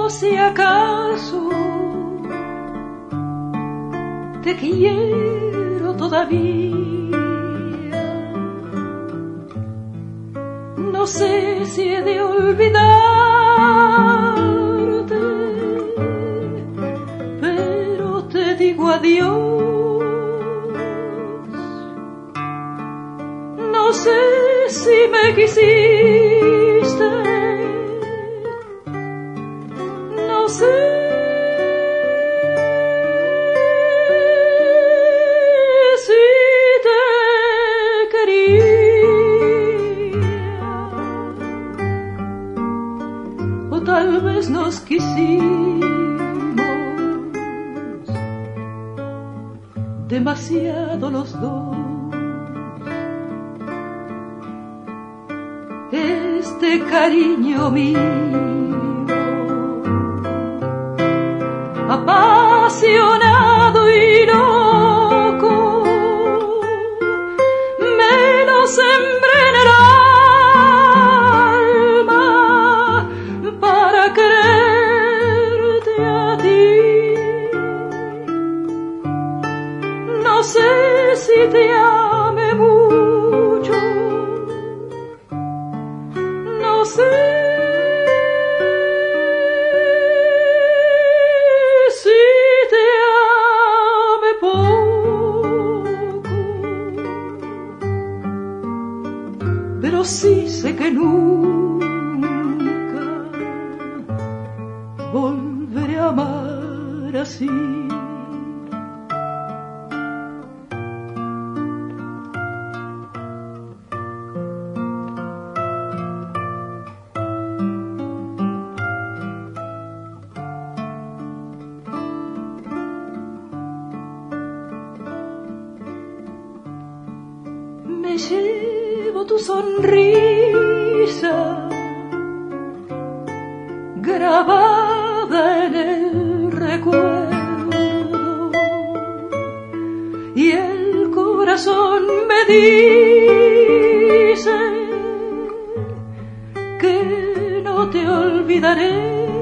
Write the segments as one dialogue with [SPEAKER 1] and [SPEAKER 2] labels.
[SPEAKER 1] si acaso te quiero todavía. No sé si he de olvidarte, pero te digo adiós. No sé si me quisiste, no sé si te quería, o tal vez nos quisimos demasiado los dos. Este cariño mío, apasionado y loco, me lo sembré en el alma para quererte a ti. No sé si te ame mucho, no sé si te ame poco, pero sí sé que nunca volveré a amar así. Me llevo tu sonrisa grabada en el recuerdo, y el corazón me dice que no te olvidaré.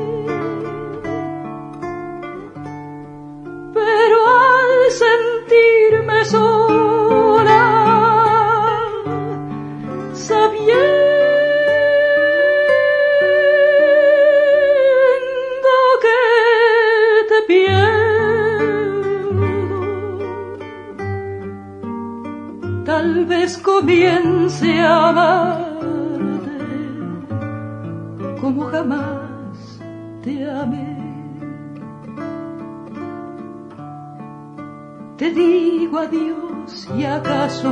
[SPEAKER 1] Pero al sentirme sola, sabiendo que te pierdo, tal vez comience a amarte como jamás te amé. Te digo adiós y acaso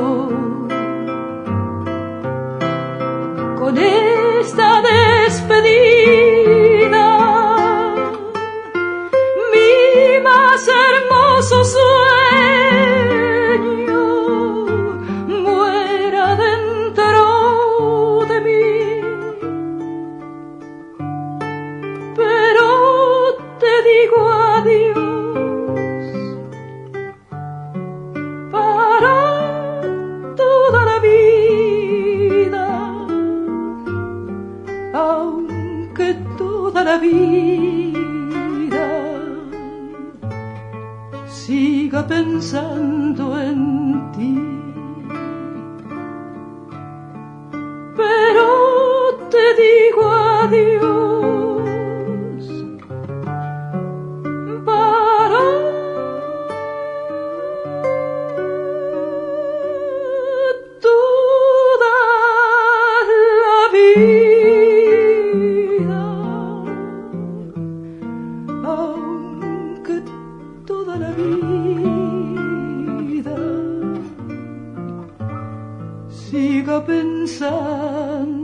[SPEAKER 1] con esta despedida mi más hermoso sueño muera dentro de mí. Pero te digo adiós para toda la vida, aunque toda la vida siga pensando en ti. Pero te digo adiós para toda la vida, aunque toda la vida siga pensando